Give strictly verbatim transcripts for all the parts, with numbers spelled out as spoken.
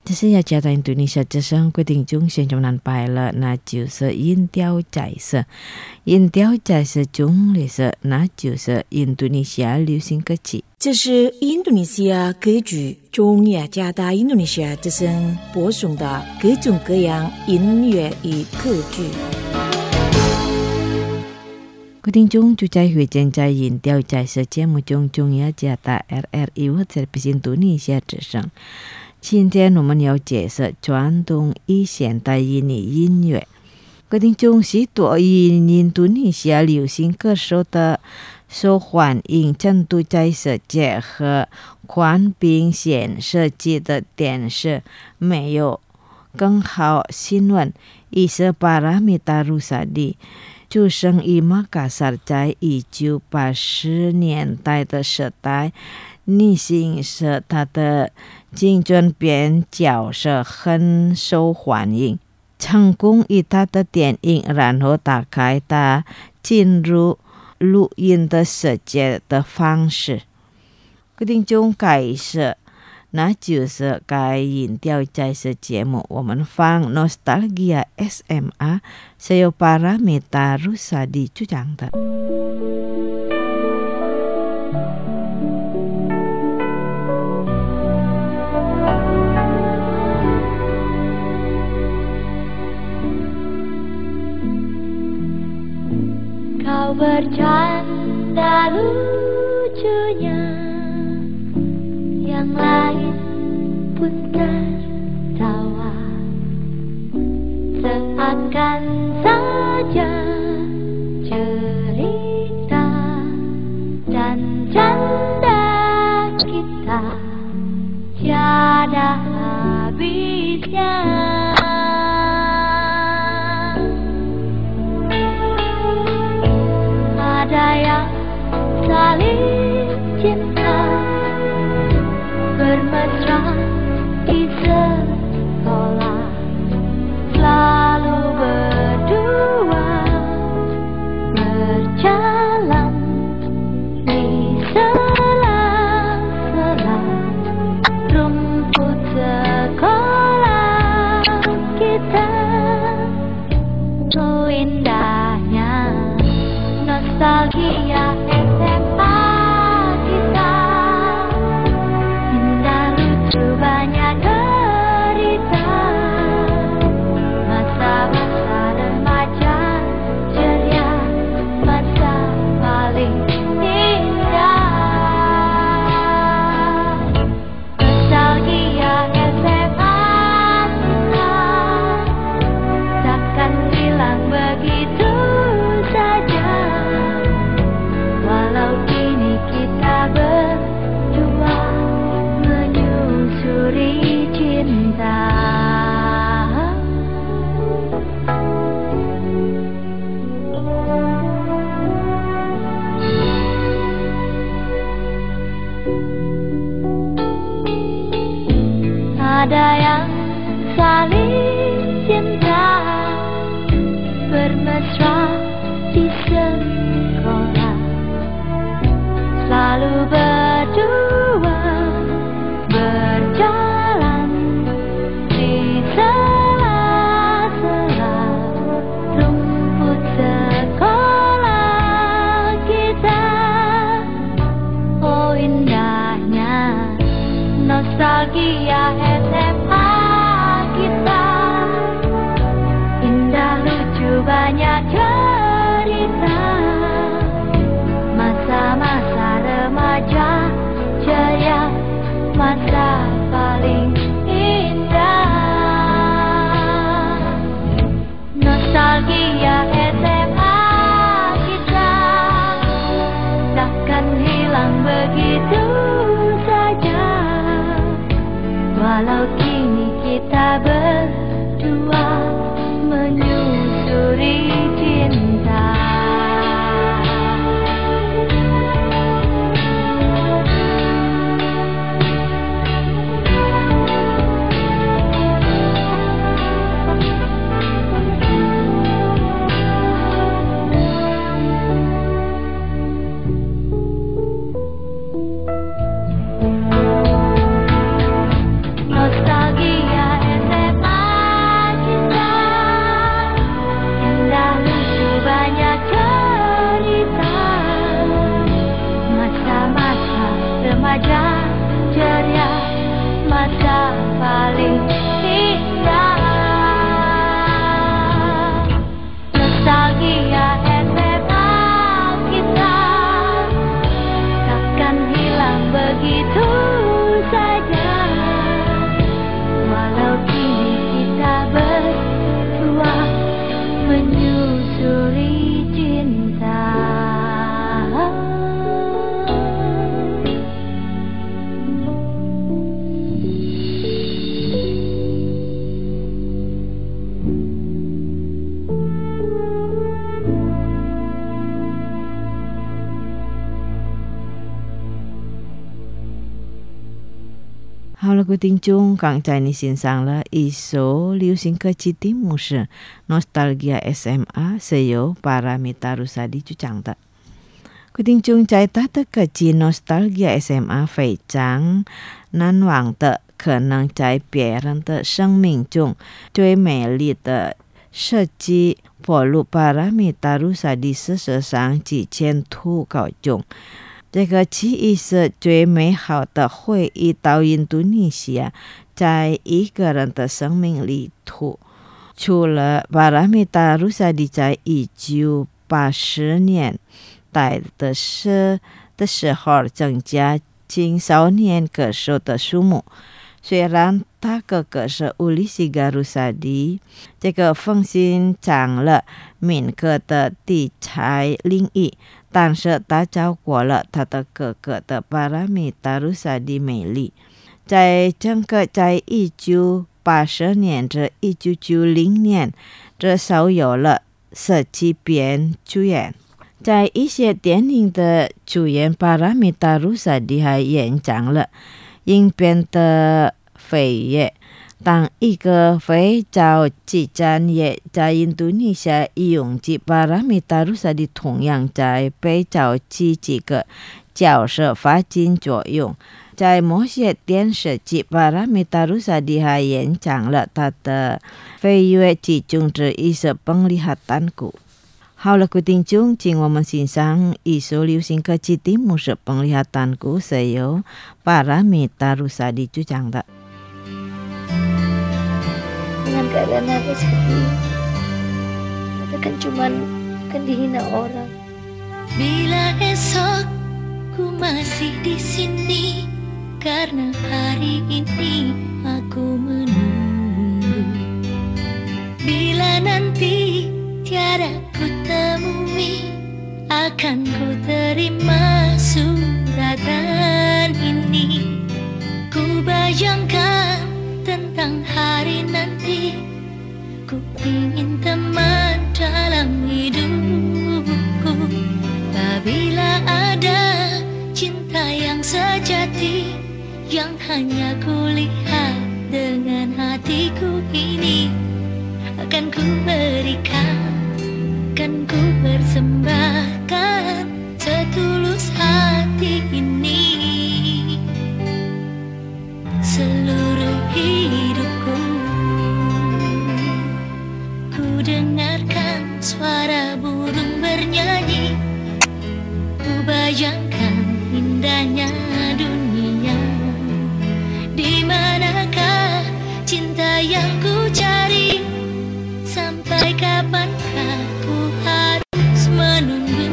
这是雅加在印度尼西亚之声规定中先中南拜了，那就是音调在色。音调在色中的是那就是印度尼西亚流行歌曲。 这是印度尼西亚歌剧中雅加达印度尼西亚之声播送的各种各样音乐与歌剧。 各位听众，就在会见在音调在色节目中，中雅加达 R R I 或者是印度尼西亚之声。今天我们要介绍传统与现代音的音乐。各位听众，许多印度尼西亚流行歌手的受欢迎程度在是结合宽屏显设计的电视，没有更好新闻。伊是巴拉米达鲁萨蒂出生于马卡萨，在一九八十年代的时代，女性是他的青春片角色很受欢迎，成功以他的电影然后打开他进入录音的世界的方式。各位听众，开始那就是该音调在色节目，我们放 Nostalgia S M A 是由巴拉米达鲁萨蒂主讲的。 Kau bercanda lucunya, yang lain pun tertawa, seakan saja cerita dan canda kita tiada habisnya. Ada yang saling cinta, bermesra di sekolah, selalu berdua berjalan di sela-sela rumput sekolah kita. Oh indahnya nostalgia S M A kita, indah lucu banyak cerita, masa-masa remaja ceria, masa paling indah. Nostalgia S M A kita takkan hilang begitu saja, walau kini kita berdua menyusuri cinta. Ada yang saling cinta, bermesra di sekolah, selalu berdua berjalan di sela-sela rumput sekolah kita. Oh indahnya nostalgia S M A kita, indah lucu banyak cerita, masa-masa remaja ceria, masa paling indah. Nostalgia S M A kita takkan hilang begitu saja, walau kini kita berdua menyusuri cinta. Nostalgia 各位听众，刚才你欣赏了一首流行歌曲题目是 Nostalgia S M A 是由 Paramita Rusady 主唱的。各位听众，在他的歌曲 Nostalgia S M A 非常难忘的，可能在别人的生命中最美丽的设计暴露 Paramita Rusady 事实上之前投稿中。这个记忆是最美好的回忆到印度尼西亚，在一个人的生命里头。除了 Paramita Rusady 在一九八十年代的时的时候增加青少年歌手的数目，虽然他哥哥是 Ulisiga Rusady 这个奉行长了民歌的题材领域，但是他超过了他的哥哥的 Paramita Rusady 美丽。在整个在一九八十年至一九九零年，至少有了十七遍主演。在一些电影的主演 Paramita Rusady 还演讲了影片的飞跃。当一个非洲之战也在印度尼西亚应用及 Paramita Rusady 同样在非洲起几个角色发展作用。在某些电视剧 Paramita Rusady 还演讲了他的飞跃其中之一是 Penglihatan-ku。好了，各位听众，请我们欣赏一首流行歌曲题目是 Penglihatan-ku 是由 Paramita Rusady 主唱的。 Dengan keadaan aku seperti ini, itu kan cuman kan dihina orang. Bila esok ku masih di sini, karena hari ini aku menunggu. Bila nanti tiada ku temui, akan ku terima suratan ini. Ku bayangkan tentang hari nanti, ku ingin teman dalam hidupku. Apabila ada cinta yang sejati, yang hanya ku lihat dengan hatiku ini, akan ku berikan, akan ku persembahkan setulus hati ini. Seluruh hidupku, ku dengarkan suara burung bernyanyi, ku bayangkan indahnya dunia. Di manakah cinta yang ku cari? Sampai kapankah ku harus menunggu?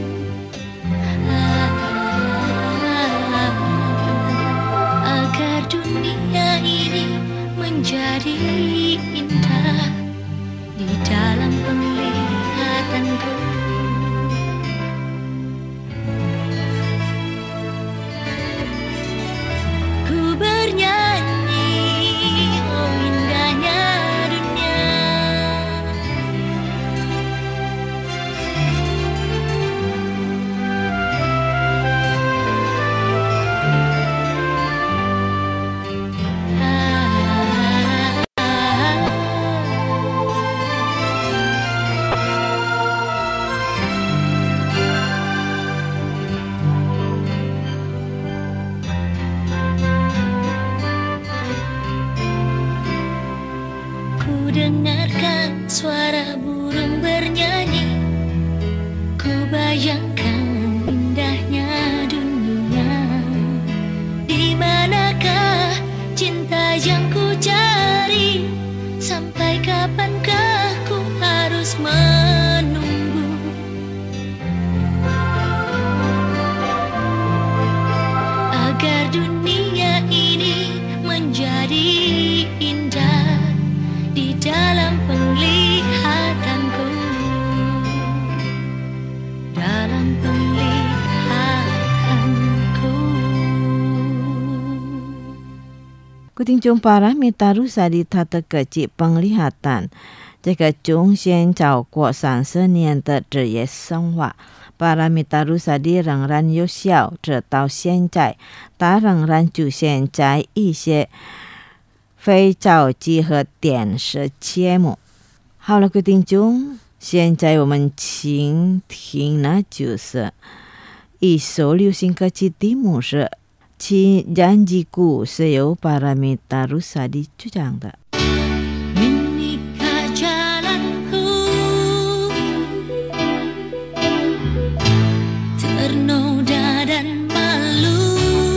Agar dunia ini menjadi indah di dalam penglihatanku. Ku bernyanyi, oh indahnya dunia. Ku dengarkan suara burung bernyanyi, ku bayangkan indahnya dunia. Di manakah cinta yang ku cari? Sampai kapankah ku harus menunggu? Agar dunia ini menjadi indah di dalam penglihatanku, dalam penglihatanku. 各位听众 Paramita Rusady 他的歌曲 Penglihatan 这个中间超过三十年的职业生活， Paramita Rusadi 仍然有效，直到现在，它仍然出现在一些非洲际和电视节目。好了，各位听众，现在我们请听的就是一首流行歌曲，题目是《Janjiku》，是由 Paramita Rusadi 主唱的。 Ternoda dan malu,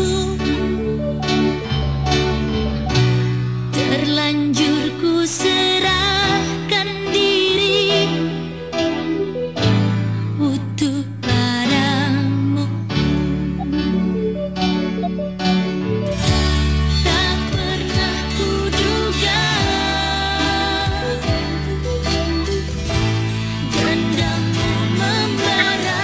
terlanjur ku serahkan diri utuh padamu. Tak pernah ku duga dendamu membara.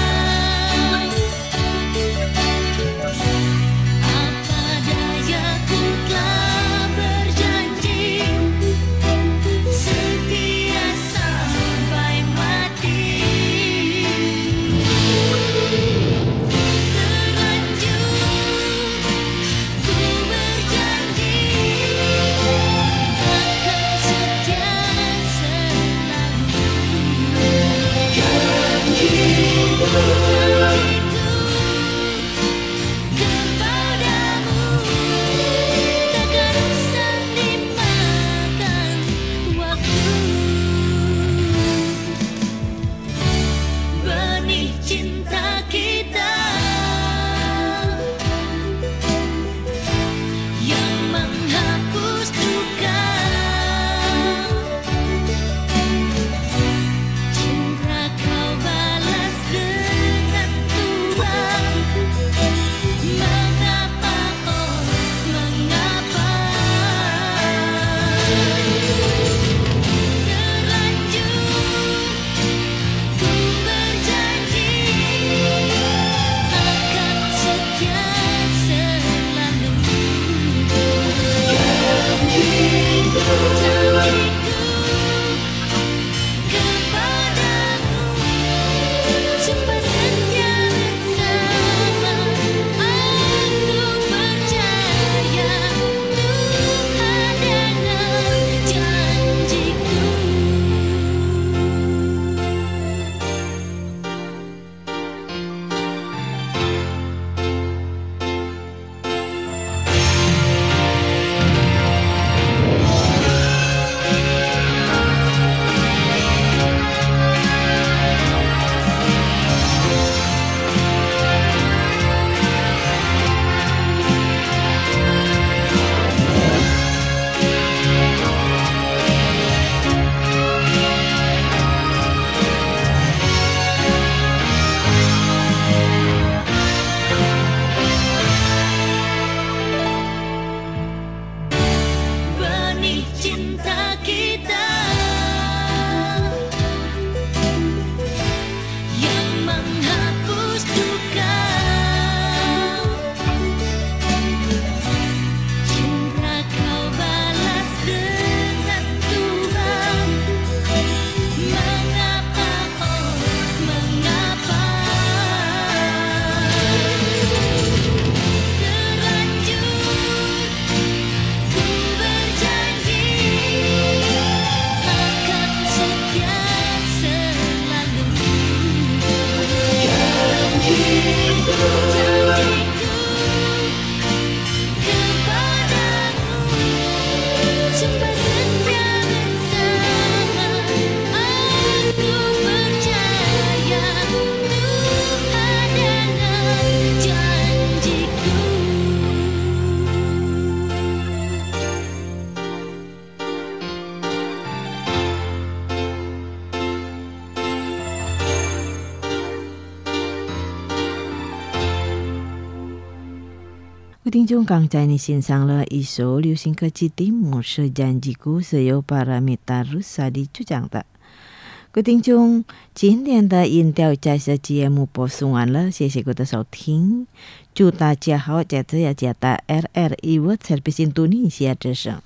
Quý聽眾剛才你欣賞了一首流行歌曲，題目是《Janjiku》，是由 Paramita Rusadi 主唱的。各位聽眾，今天的音調在這節目播送完了，謝謝各位的收聽，祝大家好，這次也接到 R R I World Service Indonesia 之聲。